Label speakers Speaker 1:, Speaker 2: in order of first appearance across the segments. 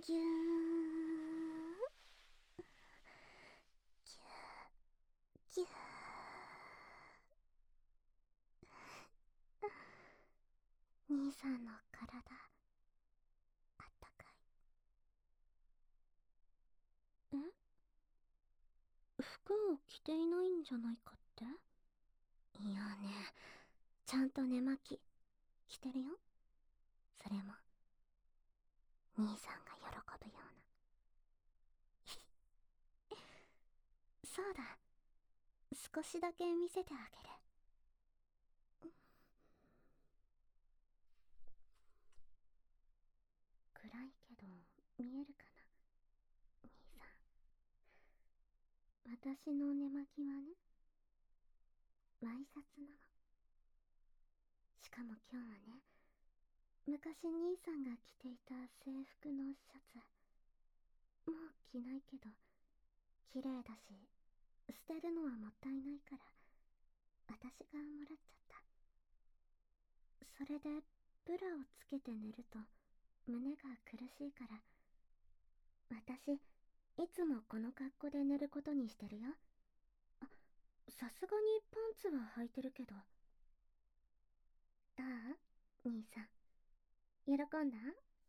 Speaker 1: ぎゅーぎゅー兄さんの体あったかい。服を着ていないんじゃないかって？いやね、ちゃんと寝巻き着てるよ。それも兄さんが喜ぶような。そうだ、少しだけ見せてあげる。暗いけど見えるかな、兄さん。私の寝巻きはね、ワイシャツなの。しかも今日はね、昔兄さんが着ていた制服のシャツ、もう着ないけど綺麗だし、捨てるのはもったいないから私がもらっちゃった。それでブラをつけて寝ると胸が苦しいから、私いつもこの格好で寝ることにしてるよ。あ、さすがにパンツは履いてるけど。どう、兄さん、喜んだ？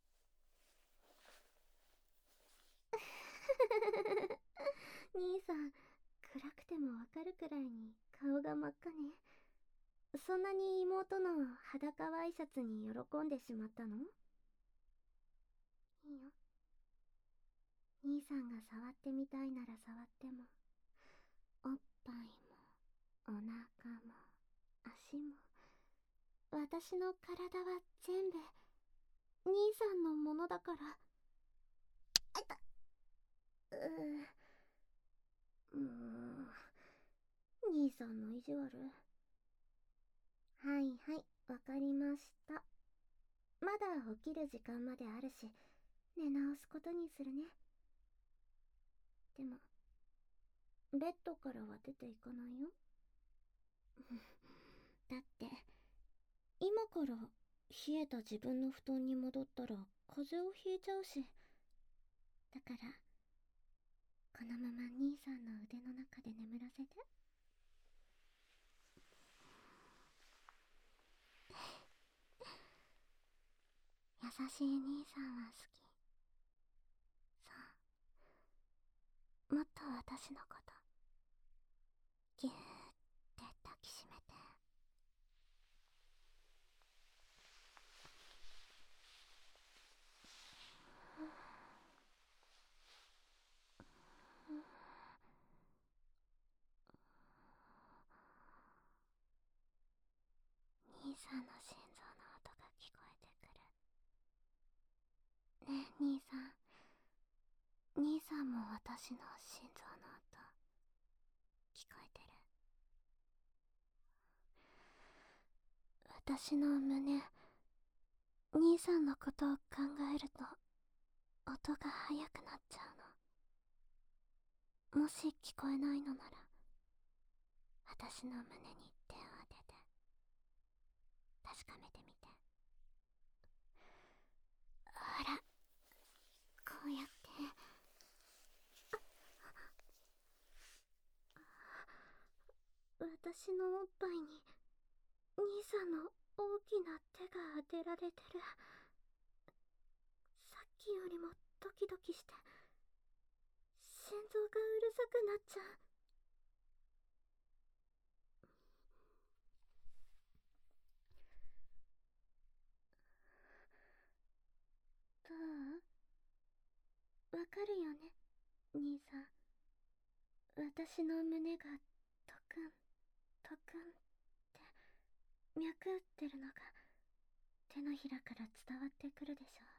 Speaker 1: 兄さん、暗くてもわかるくらいに顔が真っ赤ね。そんなに妹の裸ワイシャツに喜んでしまったの？いいよ。兄さんが触ってみたいなら触っても、おっぱいもお腹も足も、私の体は全部兄さんのものだから。あいた。兄さんの意地悪。はいはい、わかりました。まだ起きる時間まであるし、寝直すことにするね。でもベッドからは出ていかないよ。だって今から冷えた自分の布団に戻ったら風邪をひいちゃうし。だからこのまま兄さんの腕の中で眠らせて。優しい兄さんは好き。そう、もっと私のことぎゅーって抱きしめて。兄さんの心臓の音が聞こえてくる。ねえ兄さん、兄さんも私の心臓の音聞こえてる？私の胸、兄さんのことを考えると音が速くなっちゃうの。もし聞こえないのなら私の胸に手を当てて確かめてみて。ほら、こうやって。私のおっぱいに兄さんの大きな手が当てられてる。さっきよりもドキドキして心臓がうるさくなっちゃう。どう？わかるよね、兄さん。私の胸がトクントクンって脈打ってるのが手のひらから伝わってくるでしょ。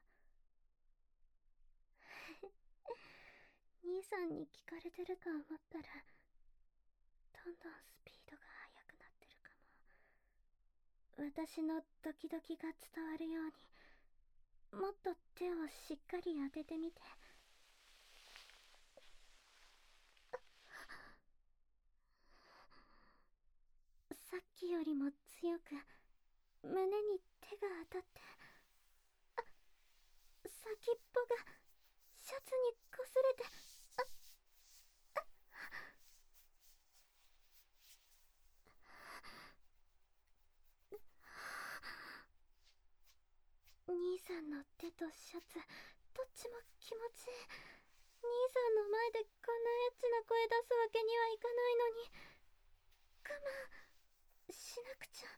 Speaker 1: 兄さんに聞かれてると思ったらどんどんスピードが速くなってるかも。私のドキドキが伝わるようにもっと手をしっかり当ててみて。さっきよりも強く胸に手が当たって、先っぽがシャツに擦れて、兄さんの手とシャツ、どっちも気持ちいい。兄さんの前でこんなエッチな声出すわけにはいかないのに、我慢しなくちゃ。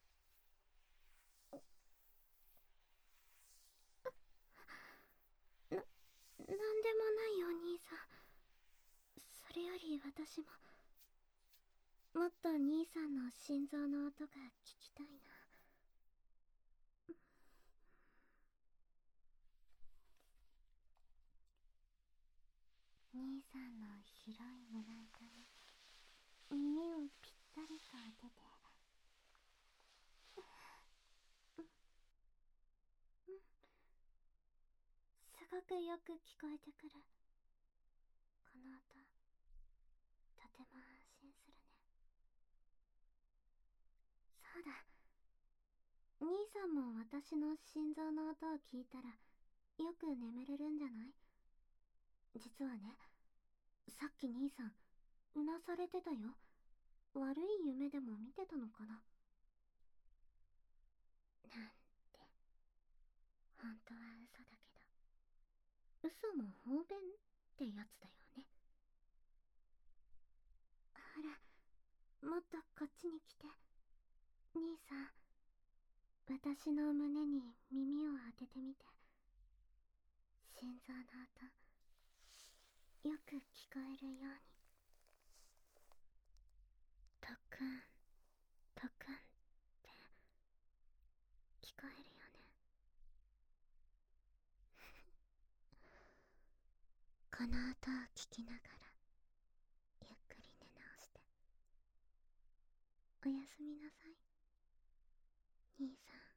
Speaker 1: なんでもないよ兄さん。それより私ももっと兄さんの心臓の音が聞きたいな。兄さんの広い胸板に耳をぴったりと当てて、すごくよく聞こえてくる。この音、とても安心するね。そうだ、兄さんも私の心臓の音を聞いたらよく眠れるんじゃない？実はね、さっき兄さんうなされてたよ。悪い夢でも見てたのかな。なんて、本当は嘘だけど、嘘も方便ってやつだよね。ほら、もっとこっちに来て。兄さん、私の胸に耳を当ててみて。心臓の音、よく聞こえるように。トクン、トクンって聞こえるよね。この音を聞きながら、ゆっくり寝直して。おやすみなさい、兄さん。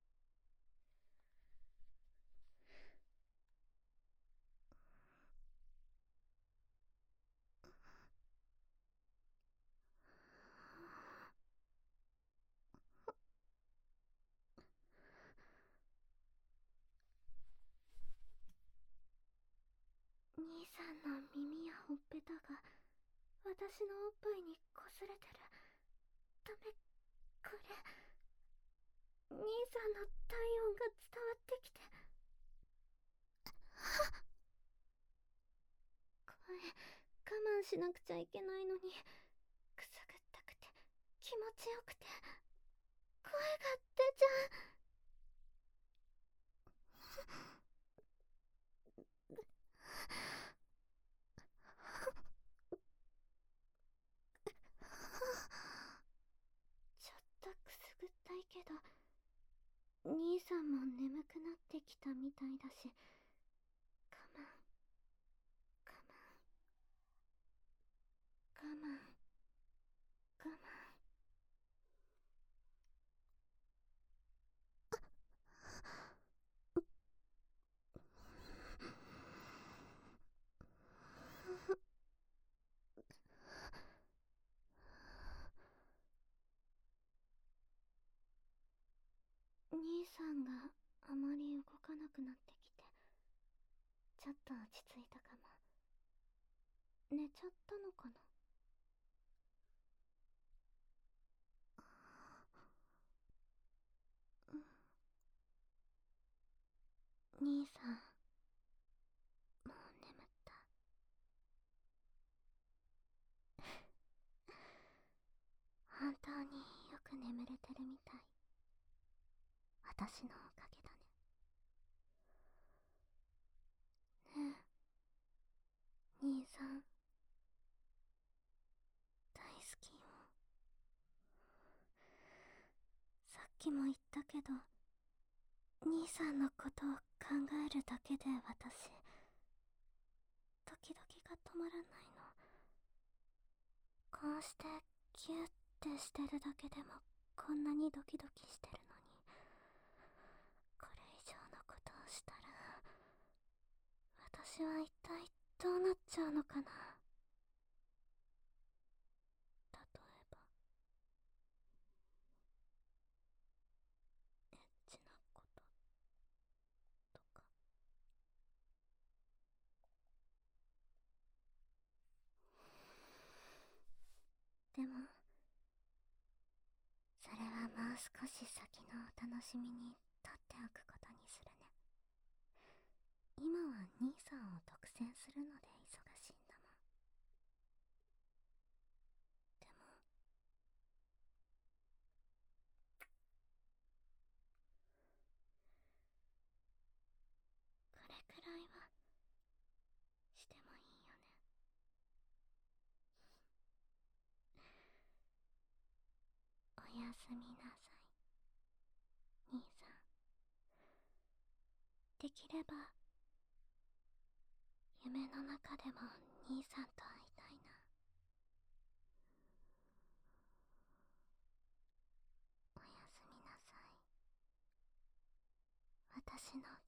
Speaker 1: 兄さんの耳やほっぺたが私のおっぱいにこすれてる。ダメ、これ兄さんの体温が伝わってきて。声我慢しなくちゃいけないのに、くすぐったくて気持ちよくて声が出ちゃう。ちょっとくすぐったいけど、兄さんも眠くなってきたみたいだし、我慢我慢我慢我慢。兄さんがあまり動かなくなってきて、ちょっと落ち着いたかも。寝ちゃったのかな。兄さん、もう眠った。本当によく眠れてるみたい。私のおかげだね。ねえ、兄さん、大好きよ。さっきも言ったけど、兄さんのことを考えるだけで私、ドキドキが止まらないの。こうしてギュッてしてるだけでもこんなにドキドキしてるのに、これ以上のことをしたら私は一体どうなっちゃうのかな。例えばエッチなこととか。 でもそれはもう少し先のお楽しみにとっておくことにするね。今は兄さんを独占するので忙しいんだもん。でもこれくらいはしてもいいよね。おやすみなさい、兄さん。できれば夢の中でも兄さんと会いたいな。おやすみなさい、私の